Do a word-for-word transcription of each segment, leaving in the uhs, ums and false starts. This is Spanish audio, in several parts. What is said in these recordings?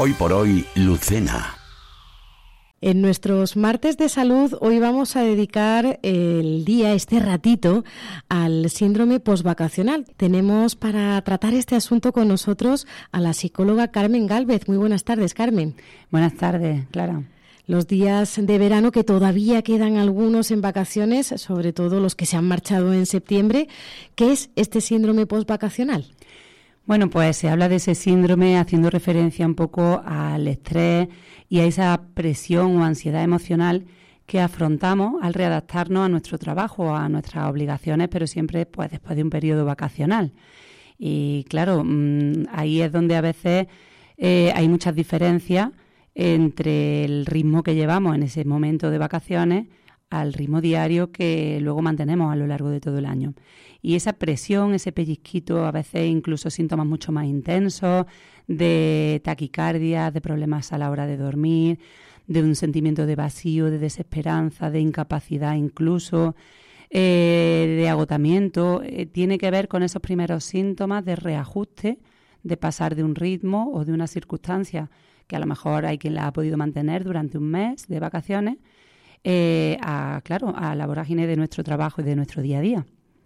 Hoy por hoy, Lucena. En nuestros martes de salud hoy vamos a dedicar el día, este ratito, al síndrome posvacacional. Tenemos para tratar este asunto con nosotros a la psicóloga Carmen Gálvez. Muy buenas tardes, Carmen. Buenas tardes, Clara. Los días de verano, que todavía quedan algunos en vacaciones, sobre todo los que se han marchado en septiembre. ¿Qué es este síndrome posvacacional? Bueno, pues se habla de ese síndrome haciendo referencia un poco al estrés y a esa presión o ansiedad emocional que afrontamos al readaptarnos a nuestro trabajo, a nuestras obligaciones, pero siempre pues después de un periodo vacacional. Y claro, mmm, ahí es donde a veces eh, hay muchas diferencias entre el ritmo que llevamos en ese momento de vacaciones al ritmo diario que luego mantenemos a lo largo de todo el año. Y esa presión, ese pellizquito, a veces incluso síntomas mucho más intensos de taquicardia, de problemas a la hora de dormir, de un sentimiento de vacío, de desesperanza, de incapacidad incluso, eh, de agotamiento, eh, tiene que ver con esos primeros síntomas de reajuste, de pasar de un ritmo o de una circunstancia que a lo mejor hay quien la ha podido mantener durante un mes de vacaciones, eh, a, claro, a la vorágine de nuestro trabajo y de nuestro día a día.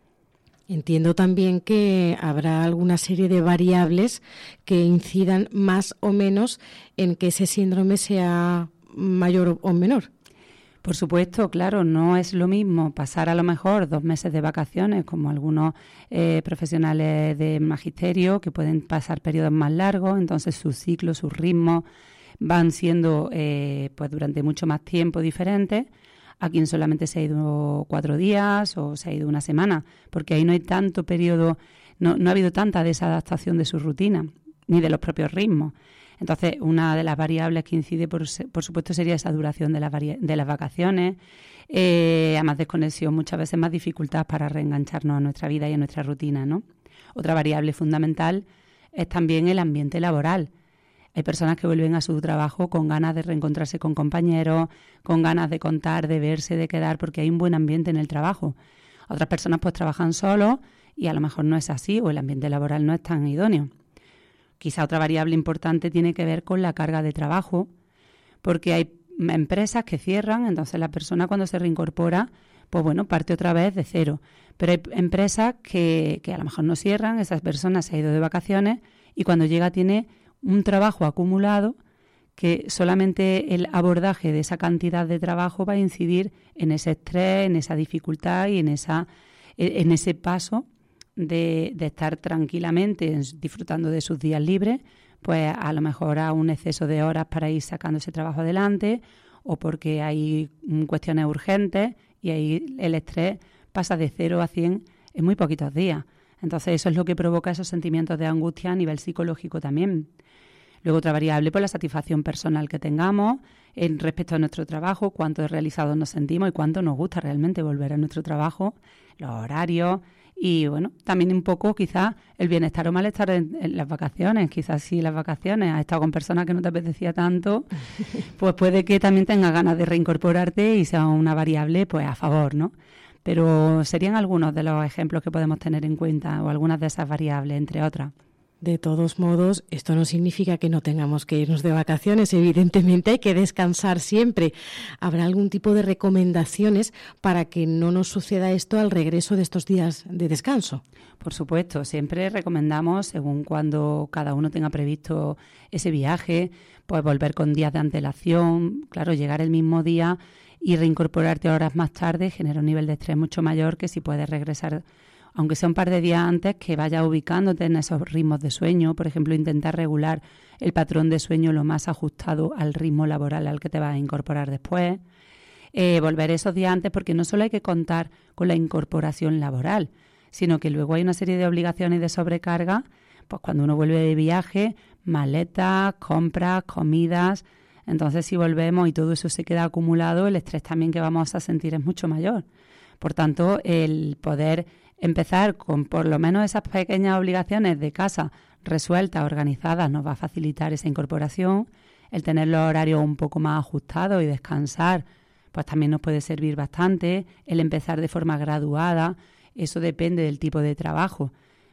Entiendo también que habrá alguna serie de variables que incidan más o menos en que ese síndrome sea mayor o menor. Por supuesto, claro, no es lo mismo pasar a lo mejor dos meses de vacaciones, como algunos eh, profesionales de magisterio que pueden pasar periodos más largos, entonces sus ciclos, sus ritmos van siendo eh, pues durante mucho más tiempo diferentes, a quien solamente se ha ido cuatro días o se ha ido una semana, porque ahí no hay tanto periodo, no, no ha habido tanta desadaptación de su rutina, ni de los propios ritmos. Entonces, una de las variables que incide, por, por supuesto, sería esa duración de, la varia- de las vacaciones, eh, a más desconexión, muchas veces más dificultad para reengancharnos a nuestra vida y a nuestra rutina, ¿no? Otra variable fundamental es también el ambiente laboral. Hay personas que vuelven a su trabajo con ganas de reencontrarse con compañeros, con ganas de contar, de verse, de quedar, porque hay un buen ambiente en el trabajo. Otras personas pues trabajan solos y a lo mejor no es así o el ambiente laboral no es tan idóneo. Quizá otra variable importante tiene que ver con la carga de trabajo, porque hay empresas que cierran, entonces la persona cuando se reincorpora, pues bueno, parte otra vez de cero. Pero hay empresas que, que a lo mejor no cierran, esa persona se ha ido de vacaciones y cuando llega tiene un trabajo acumulado que solamente el abordaje de esa cantidad de trabajo va a incidir en ese estrés, en esa dificultad y en esa en ese paso de, de estar tranquilamente disfrutando de sus días libres, pues a lo mejor a un exceso de horas para ir sacando ese trabajo adelante o porque hay cuestiones urgentes y ahí el estrés pasa de cero a cien en muy poquitos días. Entonces eso es lo que provoca esos sentimientos de angustia a nivel psicológico también. Luego otra variable, pues la satisfacción personal que tengamos en respecto a nuestro trabajo, cuánto realizados nos sentimos y cuánto nos gusta realmente volver a nuestro trabajo, los horarios y bueno, también un poco quizás el bienestar o malestar en, en las vacaciones. Quizás si las vacaciones has estado con personas que no te apetecía tanto, pues puede que también tengas ganas de reincorporarte y sea una variable pues a favor, ¿no? Pero serían algunos de los ejemplos que podemos tener en cuenta o algunas de esas variables, entre otras. De todos modos, esto no significa que no tengamos que irnos de vacaciones. Evidentemente hay que descansar siempre. ¿Habrá algún tipo de recomendaciones para que no nos suceda esto al regreso de estos días de descanso? Por supuesto, siempre recomendamos, según cuando cada uno tenga previsto ese viaje, pues volver con días de antelación. Claro, llegar el mismo día y reincorporarte horas más tarde genera un nivel de estrés mucho mayor que si puedes regresar, aunque sea un par de días antes, que vayas ubicándote en esos ritmos de sueño. Por ejemplo, intentar regular el patrón de sueño lo más ajustado al ritmo laboral al que te vas a incorporar después. Eh, volver esos días antes, porque no solo hay que contar con la incorporación laboral, sino que luego hay una serie de obligaciones de sobrecarga, pues cuando uno vuelve de viaje, maletas, compras, comidas. Entonces, si volvemos y todo eso se queda acumulado, el estrés también que vamos a sentir es mucho mayor. Por tanto, el poder empezar con por lo menos esas pequeñas obligaciones de casa resueltas, organizadas, nos va a facilitar esa incorporación. El tener los horarios un poco más ajustados y descansar, pues también nos puede servir bastante. El empezar de forma graduada, eso depende del tipo de trabajo.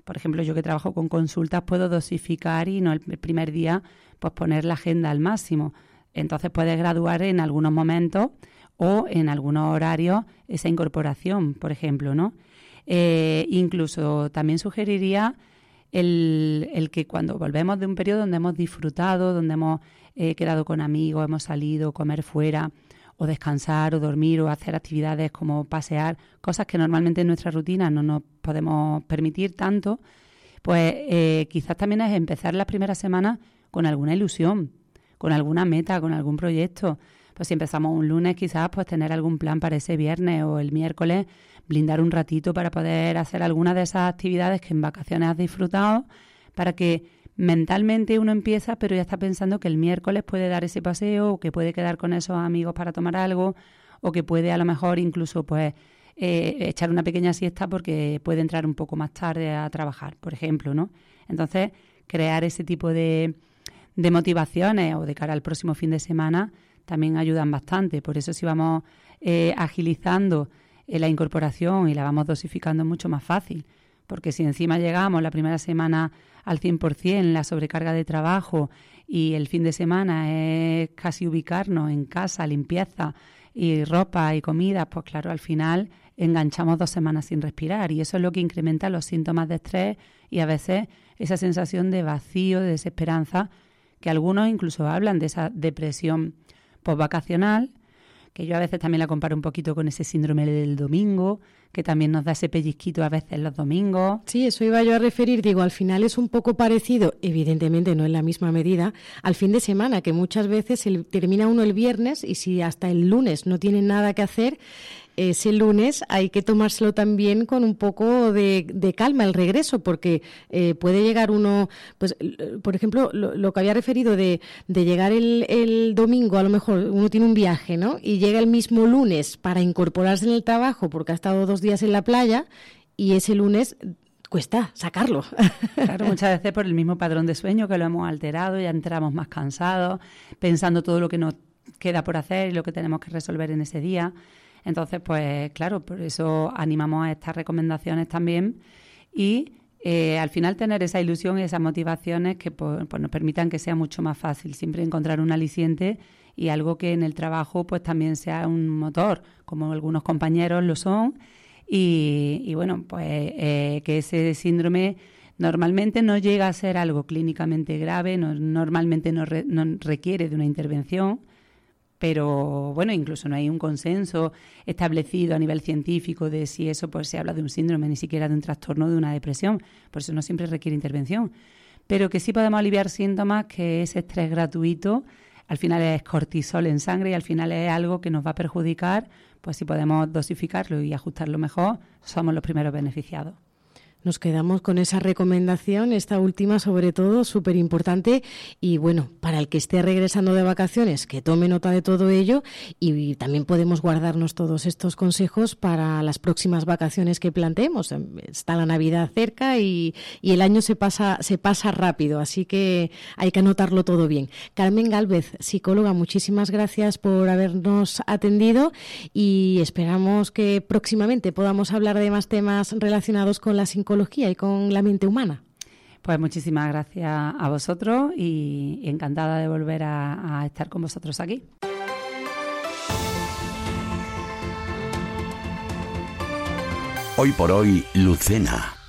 Por ejemplo, yo que trabajo con consultas puedo dosificar y no el primer día pues poner la agenda al máximo. Entonces puedes graduar en algunos momentos o en algunos horarios esa incorporación, por ejemplo, ¿no? Eh, incluso también sugeriría el, el que cuando volvemos de un periodo donde hemos disfrutado, donde hemos eh, quedado con amigos, hemos salido, comer fuera, o descansar, o dormir, o hacer actividades como pasear, cosas que normalmente en nuestra rutina no nos podemos permitir tanto, pues eh, quizás también es empezar las primeras semanas con alguna ilusión, con alguna meta, con algún proyecto. Pues si empezamos un lunes, quizás pues tener algún plan para ese viernes o el miércoles, blindar un ratito para poder hacer alguna de esas actividades que en vacaciones has disfrutado, para que mentalmente uno empieza, pero ya está pensando que el miércoles puede dar ese paseo, o que puede quedar con esos amigos para tomar algo, o que puede a lo mejor incluso pues eh, echar una pequeña siesta porque puede entrar un poco más tarde a trabajar, por ejemplo, ¿no? Entonces, crear ese tipo de, de motivaciones o de cara al próximo fin de semana también ayudan bastante. Por eso si vamos eh, agilizando eh, la incorporación y la vamos dosificando, es mucho más fácil. Porque si encima llegamos la primera semana al cien por ciento, la sobrecarga de trabajo, y el fin de semana es casi ubicarnos en casa, limpieza y ropa y comida, pues claro, al final enganchamos dos semanas sin respirar, y eso es lo que incrementa los síntomas de estrés y a veces esa sensación de vacío, de desesperanza, que algunos incluso hablan de esa depresión postvacacional, que yo a veces también la comparo un poquito con ese síndrome del domingo, que también nos da ese pellizquito a veces los domingos. Sí, eso iba yo a referir. Digo, al final es un poco parecido, evidentemente no en la misma medida, al fin de semana, que muchas veces el, termina uno el viernes y si hasta el lunes no tiene nada que hacer, ese lunes hay que tomárselo también con un poco de, de calma el regreso, porque eh, puede llegar uno, pues por ejemplo, lo, lo que había referido de, de llegar el, el domingo, a lo mejor uno tiene un viaje, ¿no? Y llega el mismo lunes para incorporarse en el trabajo porque ha estado dos días en la playa, y ese lunes cuesta sacarlo. Claro, muchas veces por el mismo padrón de sueño que lo hemos alterado, ya entramos más cansados, pensando todo lo que nos queda por hacer y lo que tenemos que resolver en ese día. Entonces, pues claro, por eso animamos a estas recomendaciones también, y eh, al final tener esa ilusión y esas motivaciones que pues, pues nos permitan que sea mucho más fácil siempre encontrar un aliciente y algo que en el trabajo pues también sea un motor, como algunos compañeros lo son, y, y bueno, pues eh, que ese síndrome normalmente no llega a ser algo clínicamente grave, no, normalmente no, re, no requiere de una intervención. Pero, bueno, incluso no hay un consenso establecido a nivel científico de si eso pues se habla de un síndrome, ni siquiera de un trastorno, de una depresión. Por eso no siempre requiere intervención. Pero que sí podemos aliviar síntomas, que ese estrés gratuito al final es cortisol en sangre y al final es algo que nos va a perjudicar. Pues si podemos dosificarlo y ajustarlo mejor, somos los primeros beneficiados. Nos quedamos con esa recomendación, esta última sobre todo, súper importante. Y bueno, para el que esté regresando de vacaciones, que tome nota de todo ello, y también podemos guardarnos todos estos consejos para las próximas vacaciones que planteemos. Está la Navidad cerca y, y el año se pasa, se pasa rápido, así que hay que anotarlo todo bien. Carmen Gálvez, psicóloga, muchísimas gracias por habernos atendido, y esperamos que próximamente podamos hablar de más temas relacionados con la psicología y con la mente humana. Pues muchísimas gracias a vosotros y encantada de volver a, a estar con vosotros aquí. Hoy por hoy, Lucena.